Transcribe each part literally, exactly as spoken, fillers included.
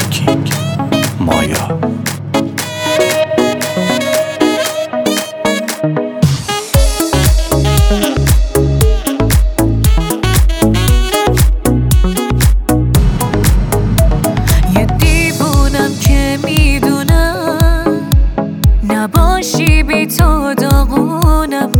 کینگ مایا. یه دیوونم که میدونم نباشی بی تو داغونم،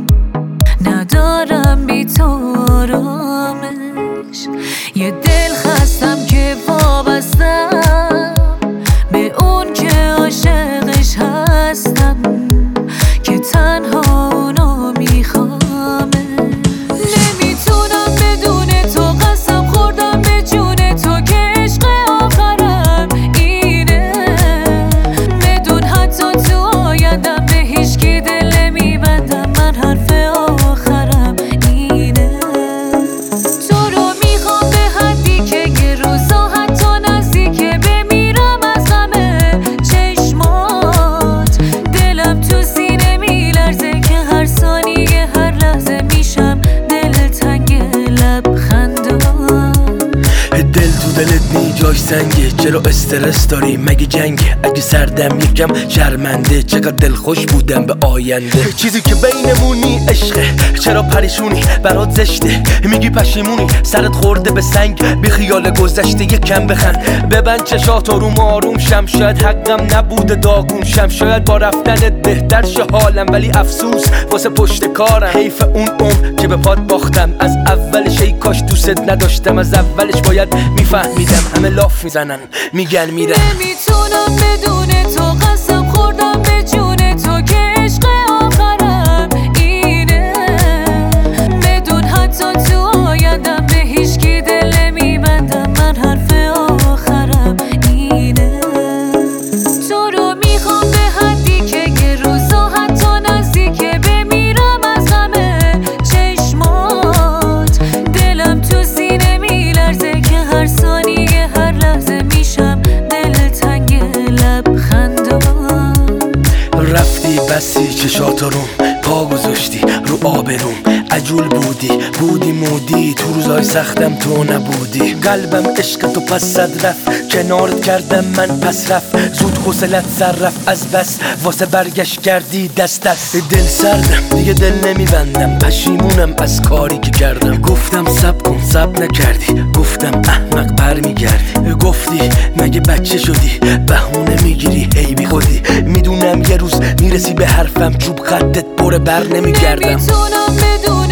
ندارم بی تو آرامش. یه دل خستم که وابستم به اون که عاشقش هستم، که تنها اونو میخوامه. نمیتونم بدون تو، قسم خوردم به جون تو که عشق آخرم اینه. بدون حتی تو آیندم به هیچکی دل نمیبندم، من حرف آخرم اینه. تو رو میخوام به حدی که یه روزا حتی نزدیکه بمیرم از غم چشمات. دلم تو سینه میلرزه که هر ثانیه هر لحظه میشم دلتنگ لبخندات. دل تو دلت نی جاش سنگه، چرا استرس داری مگه جنگه؟ اگه سردم یکم شرمنده، چقدر دل خوش بودم به آینده. چیزی که بینمونی عشقه، چرا پریشونی برات زشته؟ میگی پشیمونی سرت خورده به سنگ، بی خیال گذشته یکم بخند. ببند چشات آروم آروم شم، شاید حقم نبوده داغون شم، شاید با رفتنت بهتر شه حالم، ولی افسوس واسه پشت کارم. حیف اون عمر که به پات باختم، از اولش ای کاش دوست نداشتم، از اولش باید میفهمیدم. همه لاف میزنن میگن میرم. نمیتونم بدون تو، قسم خوردم به جون تو که عشق آخرم اینه. بدون حتی تو آیندم به هیچکی دل نمیبندم، من حرف آخرم اینه. تو رو میخوام به حدی که یه روزا حتی نزدیکه بمیرم از غم چشمات. دلم تو سینه میلرزه که هر ثانیه هر لحظه میشم دلتنگ لبخندات. رفتی بسی چشات روم پا گذاشتی رو آبروم، عجول بودی بودی مودی، تو روزای سختم تو نبودی. قلبم عشق تو پس صد رفت، کنارت کردم من پس رفت، زود حوصلت سر رفت از بس، واسه برگشت کردی دست دست. دل سردم دیگه دل نمیبندم، پشیمونم از کاری که کردم. گفتم سب کن سب نکردی، گفتم احمق برمیگردی. گفتی مگه بچه شدی بهونه میگیری هی بی خودی. میدونم یه روز میرسی به حرفم، چوب خطت بره بر نمیگردم. نمیتونم بدون